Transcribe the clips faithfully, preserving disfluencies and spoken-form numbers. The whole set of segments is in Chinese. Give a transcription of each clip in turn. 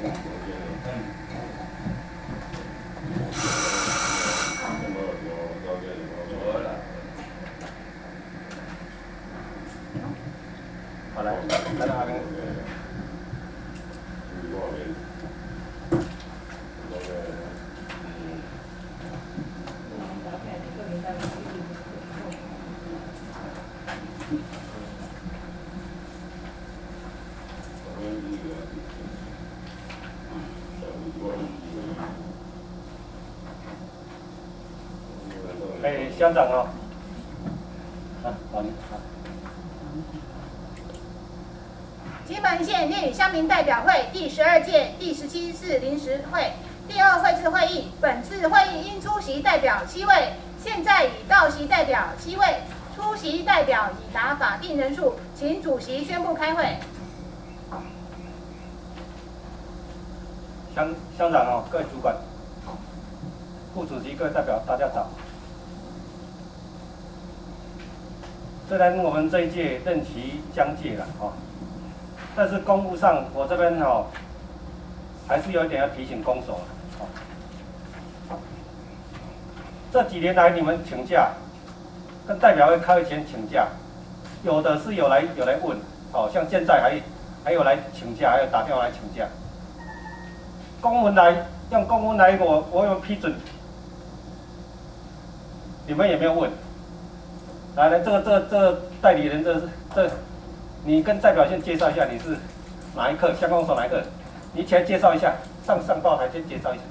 好来，来到那边。哎，乡长哦，啊，好，好。 金门县粤语乡民代表会第十二届第十七次临时会第二会次会议，本次会议应出席代表七位，现在已到席代表七位，出席代表已达法定人数，请主席宣布开会。 乡乡长哦，各位主管、副主席、各位代表，大家早。虽然我们这一届任期将届了哦，但是公务上我这边哦，还是有一点要提醒公所哦。这几年来你们请假，跟代表会开会前请假，有的是有来有来问，哦，像现在还还有来请假，还有打电话来请假。公文来用公文来我我有批准，你们也没有问。来来，这个这个这个代理人，这是这，你跟代表先介绍一下，你是哪一科？乡公所哪一科？你起来介绍一下，上上报台先介绍一下。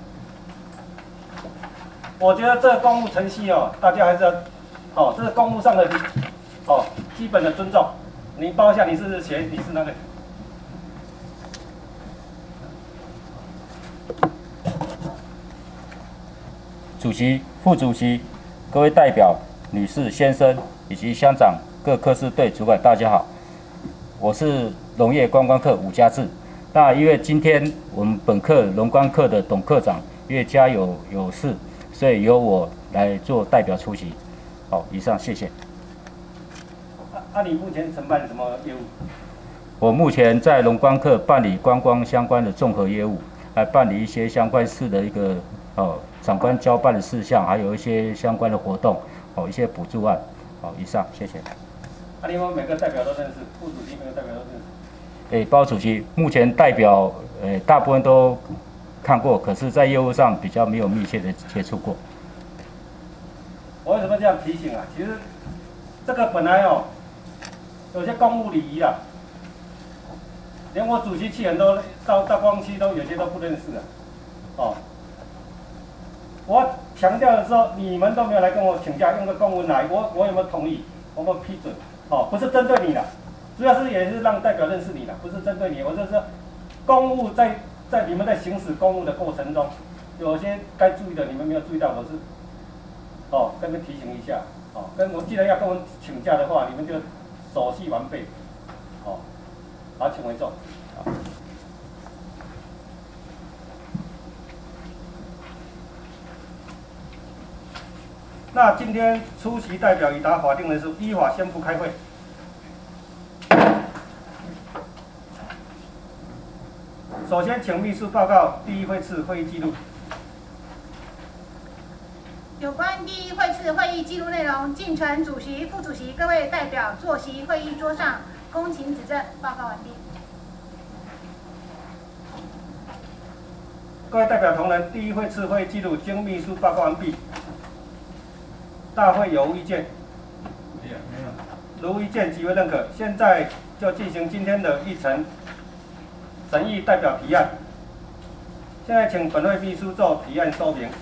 我觉得这个公务程序哦，大家还是要，哦，这是公务上的，哦，基本的尊重。你报一下，你是谁？你是那个？ 主席、副主席、各位代表、女士、先生以及乡长、各科室队主管，大家好，我是农业观光课伍家志。那因为今天我们本课农观课的董课长因为家有有事，所以由我来做代表出席。好，以上谢谢。 啊，啊你目前承办什么业务？ 我目前在农观课办理观光相关的综合业务，来办理一些相关事的一个哦。长官交办的事项，还有一些相关的活动，哦，一些补助案，好，以上，谢谢。 啊，你们每个代表都认识，副主席每个代表都认识。 诶，包主席，目前代表，诶，大部分都看过，可是，在业务上比较没有密切的接触过。 我为什么这样提醒啊？其实这个本来哦，有些公务礼仪啦，连我主席去很多到到光区都有些都不认识啊，哦。我强调的时候，你们都没有来跟我请假，用个公文来，我我有没有同意？我有没有批准？哦，不是针对你的，主要是也是让代表认识你的，不是针对你。我就是说，公务在在你们在行使公务的过程中，有些该注意的你们没有注意到，我是哦跟你们提醒一下。哦，跟我既然要跟我请假的话，你们就手续完备。哦，好，请为重。好。那今天出席代表已达法定人数，依法宣布开会。首先，请秘书报告第一会次会议记录。 有关第一会次会议记录内容，敬呈主席、副主席各位代表坐席会议桌上，恭请指正。报告完毕。 各位代表同仁，第一会次会议记录经秘书报告完毕。大会有无意见？没有，没有。如无意见，即为认可。现在就进行今天的议程审议代表提案。现在请本会秘书做提案说明。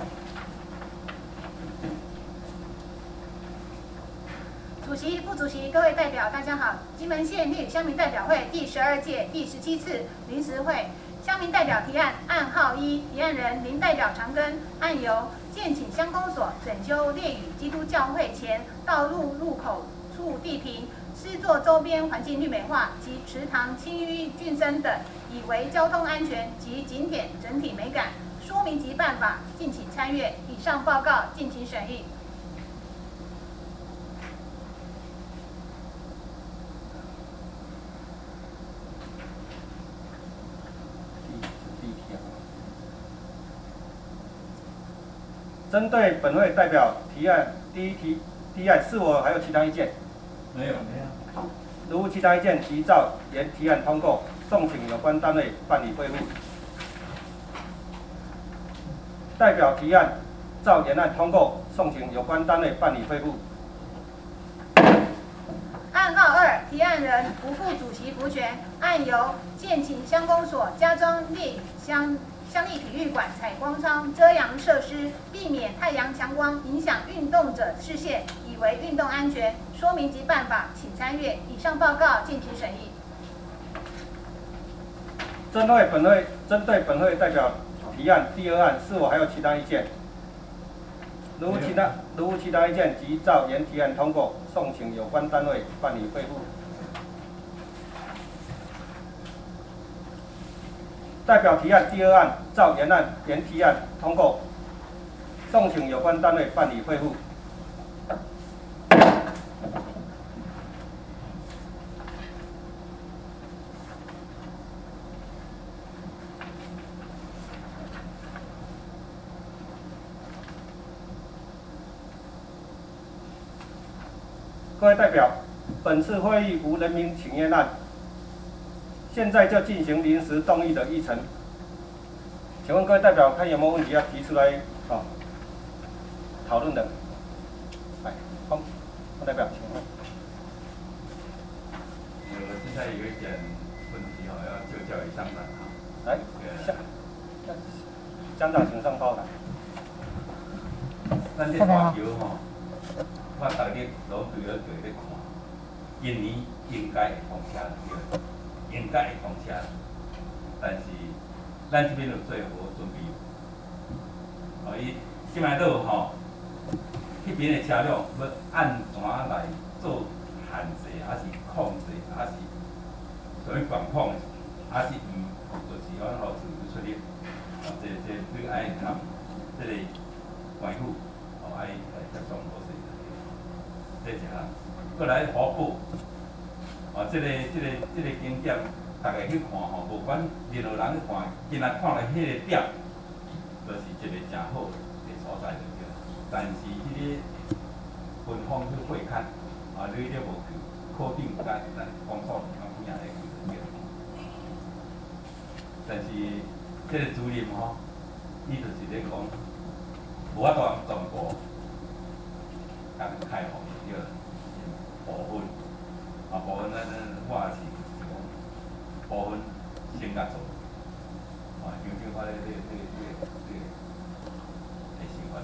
主席、副主席、各位代表，大家好！金门县粤语乡民代表会第十二届第十七次临时会，乡民代表提案案号一，提案人林代表长庚，案由建请乡公所整修烈屿基督教会前道路入口处地坪，施作周边环境绿美化及池塘清淤菌生等，以为交通安全及景点整体美感。说明及办法，敬请参阅。以上报告敬请审议。 地地针对本会代表提案第一题提案，是否还有其他意见？ 没有，没有。 如无其他意见，即照原提案通过，送请有关单位办理恢复。代表提案照原案通过，送请有关单位办理恢复。 案号二，提案人无副主席服权，案由建勤乡公所加装立乡乡立体育馆采光窗遮阳设施，避免太阳强光影响运动者视线，以为运动安全。说明及办法，请参阅。以上报告敬请审议。 针对本会针对本会代表提案第二案，是否还有其他意见？如无其他如无其他意见，即照原提案通过，送请有关单位办理恢复。代表提案第二案，照原案原提案通过，送请有关单位办理恢复。各位代表，本次会议无人民请愿案，现在就进行临时动议的议程。请问各位代表，看有没有问题要提出来啊讨论的？来，方方代表，请问。 我现在有一点问题哈，要就教于乡长哈。 来，乡乡长请上报来。 咱这大桥吼，我逐日路对了对咧看，今年应该会通车对，应该会通车，但是咱这边有做好准备。哦，伊即摆路吼，迄边的车辆要按怎来做限制，还是控制，还是什么管控，还是毋就是讲好自由出入？哦，这这对爱看这个维护。哦，爱来接送好势，这一项。过来河浦，哦，这个这个这个景点，大家去看吼，无管任何人去看，今仔看了迄个点，就是一个真好的所在就对。但是迄个分风去会看，啊，你了无去，肯定咱咱工作咱边仔来去就对。但是这个主任吼，伊就是咧讲。无法度全部，甲开放对啦，部分，啊部分咱咱我也是是讲部分先甲做，啊究竟我咧咧咧咧咧咧想法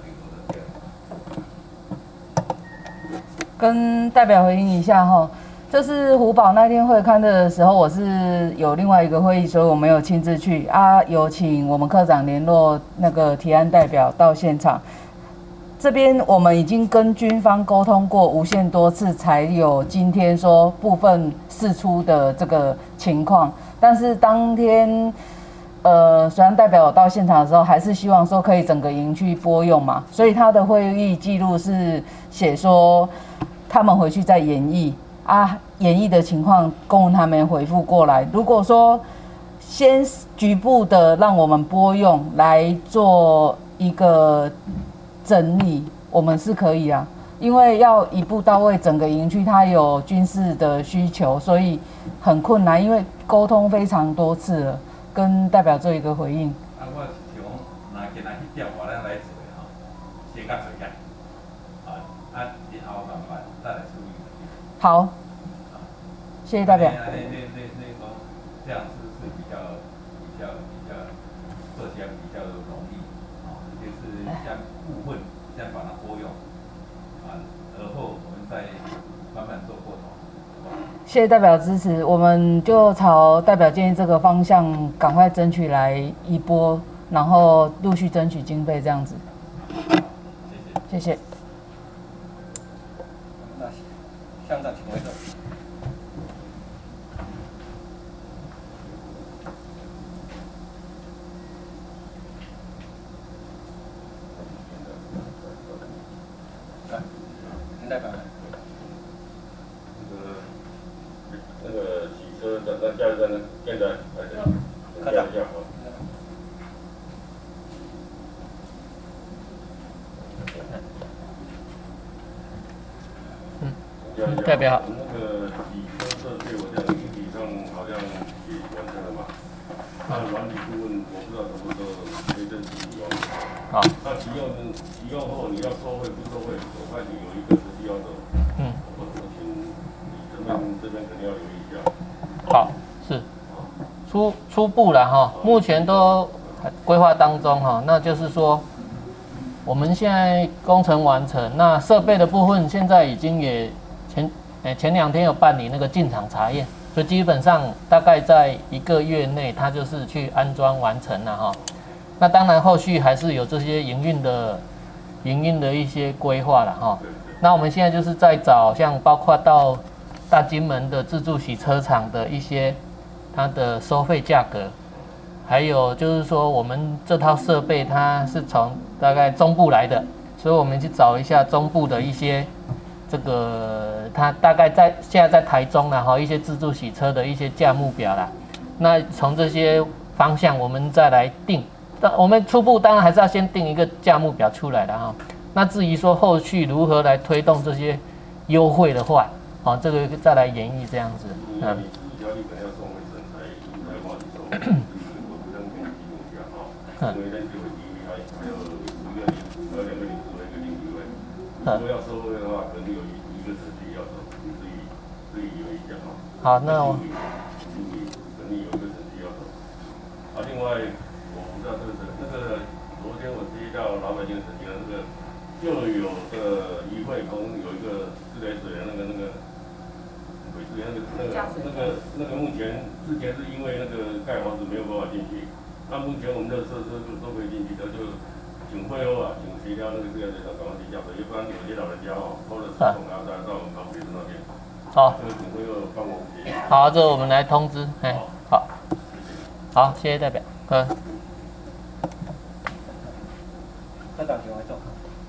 就对。 跟代表回应一下哈，就是虎宝那天会刊的时候，我是有另外一个会议，所以我没有亲自去啊。有请我们科长联络那个提案代表到现场。这边我们已经跟军方沟通过无限多次，才有今天说部分释出的这个情况。但是当天，呃，虽然代表到现场的时候，还是希望说可以整个营区拨用嘛，所以他的会议记录是写说他们回去再演绎。啊，演绎的情况供他们回复过来。如果说先局部的让我们拨用来做一个整理，我们是可以啊，因为要一步到位，整个营区它有军事的需求，所以很困难，因为沟通非常多次了，跟代表做一个回应。 啊，我是想讲，若今仔迄点话咱来做的吼，先甲做起，啊，啊，然后慢慢再来处理。 好，谢谢代表。 那那那那那种这样是是比较比较比较做起来比较容易，啊，就是像部分先把它拨用，啊，而后我们再慢慢做过头，好不好？ 谢谢代表支持，我们就朝代表建议这个方向赶快争取来一波，然后陆续争取经费这样子。谢谢。谢谢。 那乡长请回答。来，林代表来。 那个那个洗车的那加油站呢？现在来这里， 科长一下好。 代表好。 那个洗车设备，我这样硬体上好像也完成了嘛。那软体部分我不知道什么时候可以正式启用。 好。 那启用启用后你要收费不收费？我看你有一个实际要求。嗯。我我请你这边这边肯定要留意一下。 好，是。初初步了哈，目前都规划当中哈，那就是说。我们现在工程完成，那设备的部分现在已经也前诶前两天有办理那个进场查验，所以基本上大概在一个月内，它就是去安装完成了哈。那当然后续还是有这些营运的营运的一些规划了哈。那我们现在就是在找像包括到大金门的自助洗车场的一些它的收费价格。还有就是说，我们这套设备它是从大概中部来的，所以我们去找一下中部的一些这个，它大概在现在在台中啦哈，一些自助洗车的一些价目表啦。那从这些方向，我们再来定。我们初步当然还是要先定一个价目表出来的哈。那至于说后续如何来推动这些优惠的话，啊，这个再来演绎这样子。嗯。 因为咱就会提还还有一个领，还有两个领事会一个领事会。如果要收费的话，肯定有一一个程序要走，自己自己有一讲啊。 好，那我。 肯定肯定有一个程序要走。啊，另外我不知道这个那个昨天我接到老百姓澄清的那个，又有的议会公有一个自来水的那个那个。水资源那个那个那个那个目前之前是因为那个盖房子没有办法进去。那目前我们的设施都都可以进去的，就请会后啊，请协调那个这个这个赶快去交水，要不然有些老人家哦，拖着车从阿山到我们高铁那边。 好。 这个请会后帮我们协调。 好，这我们来通知，哎，好。好，谢谢代表。嗯。 科长请回座。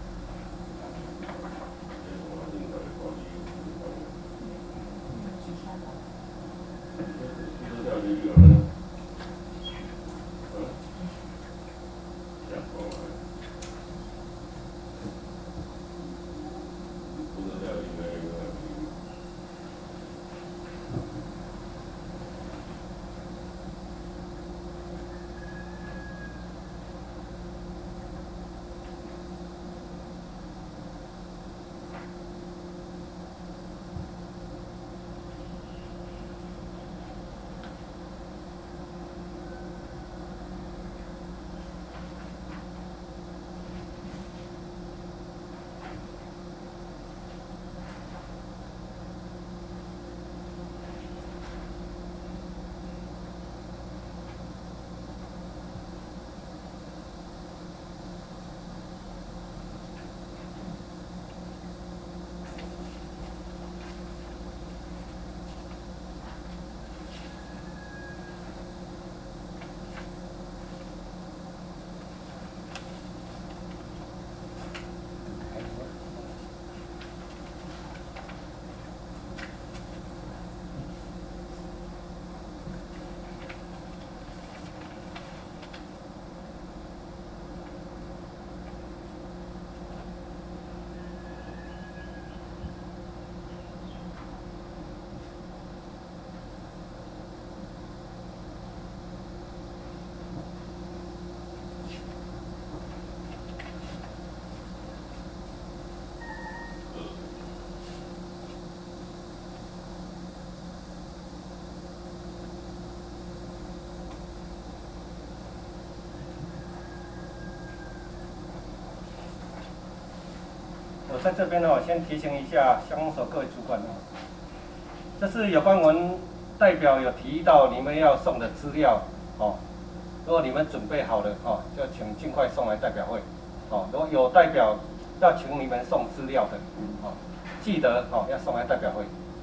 我在这边呢，我先提醒一下乡公所各位主管哦，这是有关文代表有提到你们要送的资料哦，如果你们准备好了哦，就请尽快送来代表会哦。如果有代表要请你们送资料的哦，记得哦要送来代表会。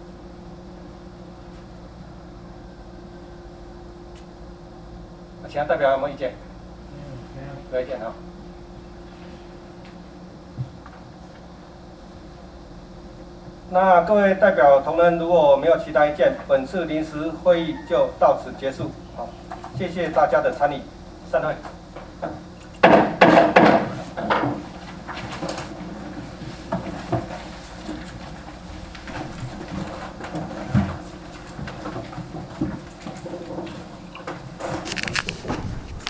其他代表有没有意见？没有意见啊。那各位代表同仁，如果没有其他意见，本次临时会议就到此结束。好，谢谢大家的参与，散会。